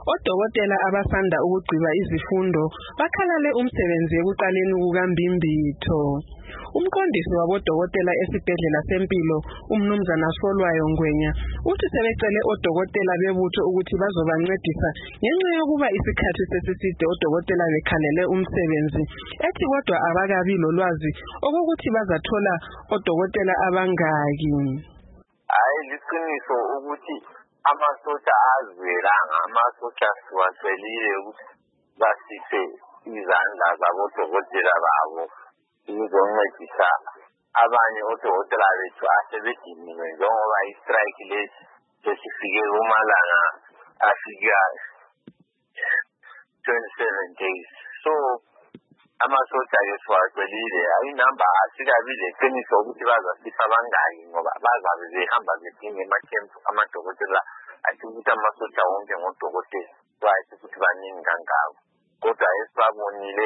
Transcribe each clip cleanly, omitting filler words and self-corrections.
Odokotela abasanda ukugqiba izifundo bakhalale umsebenzi ekuqaleni kukaMbimbitho. Umqondisi wabodokotela esibhedlela sempilo umnumzana Solwayo Ngwenya uthi sebecele odokotela bebutho ukuthi bazobancedisa ngenxa yokuba isikhathi sesiside odokotela bekhalele umsebenzi, ethi kodwa abakabi lolwazi okokuthi bazathola odokotela abangaki. Hayi liqiniso ukuthi amasotsha azwelanga, amasotsha siwacelile ukuthi basise izandla zabodokotela babo ukuzoncedisa abanye odokotela bethu asebediniwe njengoba istrike lesi sesifike kumalanga afika 27 days. So amasotsha ke siwacelile, inamba asikabi leqiniso ukuthi bazasipha abangaki ngoba bazabe behamba bedinga emakhempu amadokotela athi ukuthi amasotsha wonke ngodokotela kwathi ukuthi baningi kangako. Kodwa esibabonile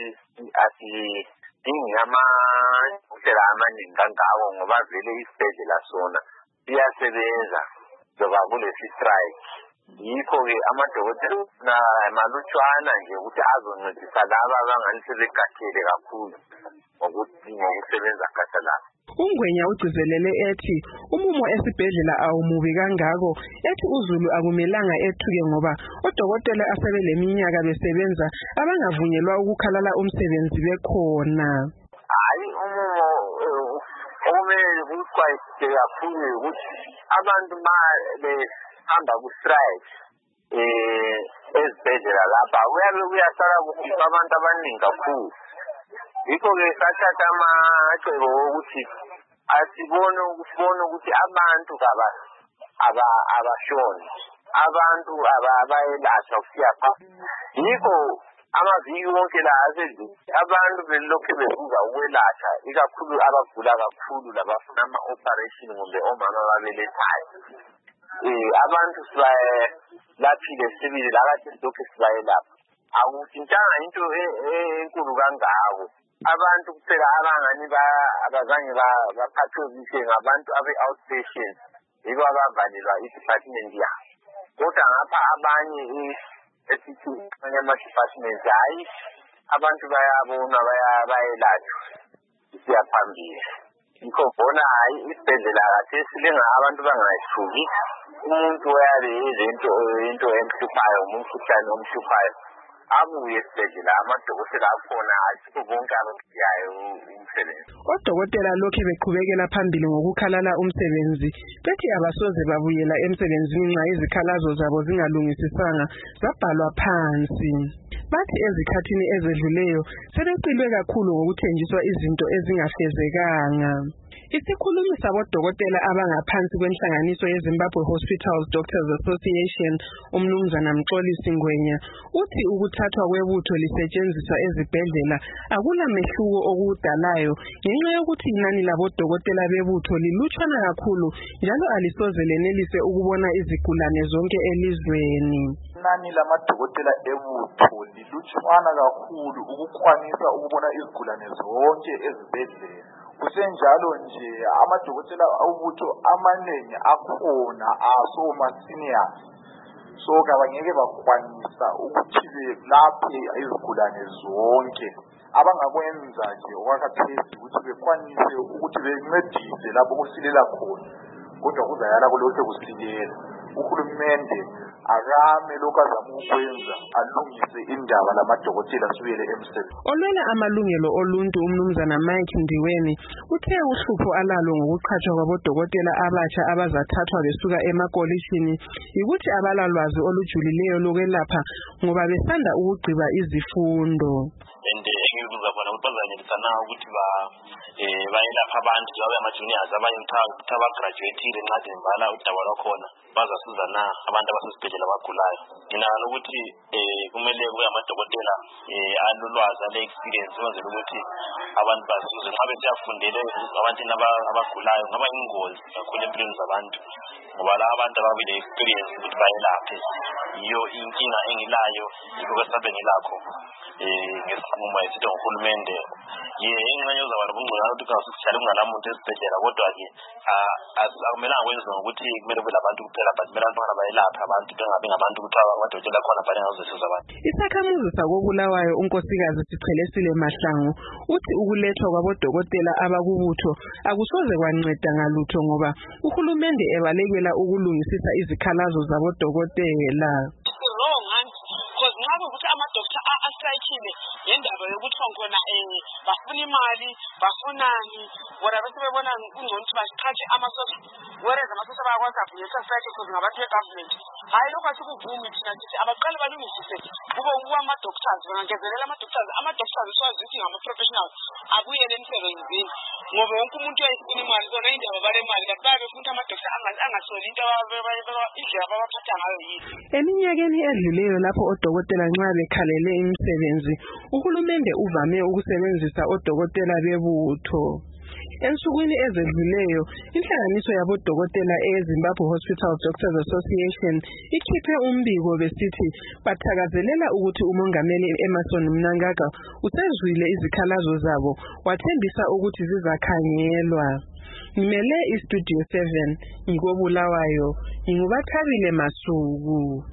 asidingi amadokotela amaningi kangako ngoba vele isibhedlela sona siyasebenza njengoba kulesi strike. Yikho-ke amadokotela malutshwana nje ukuthi azoncedisa laba abangani sebegathele kakhulu ngokusebenza khathalala. Ungwenya ugcizelele ethi umumo esibhedlela awumubi kangako, ethi uZulu akumelanga ethuke ngoba odokotela asebeleminyaka besebenza abangavunyelwa ukukhalala umsebenzi bekhona. Hayi umumo okumele kuqwayisise kakhulu ukuthi abantu behamba ku-strike ezibhedlela lapha kuyasala kufika abantu abaningi kakhulu. Yikho-ke sathatha amacebo wokuthi asibone ukuthi abantu abashoni, abantu abayelashwa kusiya phambili. Yikho amaviki wonke la asedlule abantu belokhu bebuza ukwelashwa, ikakhulu abagula kakhulu labafuna ama-operation kumbe omama ababelethayo. Abantu sibayelaphile sibili lakade silokhu sibayelapha. Akutshintshanga into enkulu kangako. Abantu kuphela abazange baphathwe kuhle ngabantu abe-outpatient yiko abavalelwa i-department yabo. Kodwa ngapha abanye esithi ama-department hayi abantu bayabona bayelatshwa kusiya phambili. Yikho bona hayi isibhedlela kade silinga abantu bangayisuki. Umuntu oyabe into emhluphayo, umkhuhlane omhluphayo abuye esibhedlela, amadokotela akhona asikho bonke abakuyayo umsebenzi. Odokotela lokhe beqhubekela phambili ngokukhalala umsebenzi, bethi abasoze babuyela emsebenzini nxa izikhalazo zabo zingalungisisanga zabhalwa phansi. Bathi ezikhathini ezedluleyo sebeqilwe kakhulu ngokuthenjiswa izinto ezingafezekanga. Isikhulumi sabodokotela abangaphansi kwenhlanganiso yeZimbabwe Hospitals Doctors Association umnumzana Mxolisi Ngwenya uthi ukuthathwa kwebutho lisetshenziswa ezibhedlela akula mehluko okudalayo ngenxa yokuthi inani labodokotela bebutho lilutshwana kakhulu njalo alisoze lenelise ukubona izigulane zonke elizweni. Inani lamadokotela ebutho lilutshwana kakhulu ukukwanisa ukubona izigulane zonke ezibhedlela. Kusenjalo nje amadokotela awubutho amanengi akhona asoma seniors, so kabangeke bakwanisa ukuthi belaphe izigulane zonke. Abangakwenza nje okwakhathesi ukuthi bekwanise ukuthi bencedise lapho kusilela khona, kodwa kuzayala kulokho kusilela. Uhulumende akame lokho azama ukwenza alungise indaba lamadokotela sibuyele emsebenzini. Olwela amalungelo oluntu umnumzana Mike Ndiweni uthe uhlupho alalo ngokuqhatshwa kwabodokotela abatsha abazathathwa besuka emakolishini yikuthi abalalwazi olujulileyo lokwelapha ngoba besanda ukugqiba izifundo. Engikubuza khona ukuthi bazanyelisana ukuthi bayelapha abantu njengoba ama-juniors abanye ukuthi abagraduatile nxa sembala udaba lwakhona bazasiza na abantu abasesibhedlela abagulayo. Nginakala ukuthi kumele kube amadokotela alolwazi ale-experience ukwenzela ukuthi abantu basize ngabe siyafundele abantu abagulayo ngaba ingozi kakhulu empilweni zabantu ngoba la abantu ababile experience ukuthi bayelaphe iyo inkinga engilayo ikwesabe ngilakho ngesinqumo esithi uhulumende ingxenye uzaba nobungcwele ukuthi kasihlale kungalamuntu esibhedlela kodwa-ke akumelanga kwenziwe ngokuthi kumele kube labantu kuphela but kumele abantu bayelaphe abantu bengabi ngabantu ukuthi amadokotela khona bale ngazosiza abantu. Isakhamuzi sakobulawayo unkosikazi Sichelesile Mahlangu uthi ukulethwa kwabodokotela abakubutho akusoze kwanceda ngalutho ngoba uhulumende ebalekela ukulungisisa izikhalazo zabodokotela. Because ngabe ukuthi ama-doctor astrikile yendaba yokuthi khona bafuna imali bafunani bona bese bebona kungcono ukuthi basiqhatshe ama-social whereas ama-social bayakwazi avunyelisa strike because ngabantu be-government hayi lokhu asikuvumi thina sithi abaqale balungisise kube ama-doctors bangangezelela ama-doctors siwazi ukuthi ngama-professionals abuyele emsebenzini ngoba wonke umuntu uyayifuna imali kona indaba balemali kanti bayabe befuna ama-doctor angasoli into indlela babaphatha ngayo yini. Eminyakeni edluleyo lapho odokotela nxa bekhalele imisebenzi uhulumende uvame ukusebenzisa odokotela bebutho. Ensukwini ezedluleyo inhlanganiso yabodokotela eZimbabwe Hospital Doctors Association ikhiphe umbiko besithi bathakazelela ukuthi umongameli Emmerson Mnangagwa usezwile izikhalazo zabo wathembisa ukuthi zizakhangelwa. Ngimele iStudio 7 ngikobulawayo, ngingubathabile Masuku.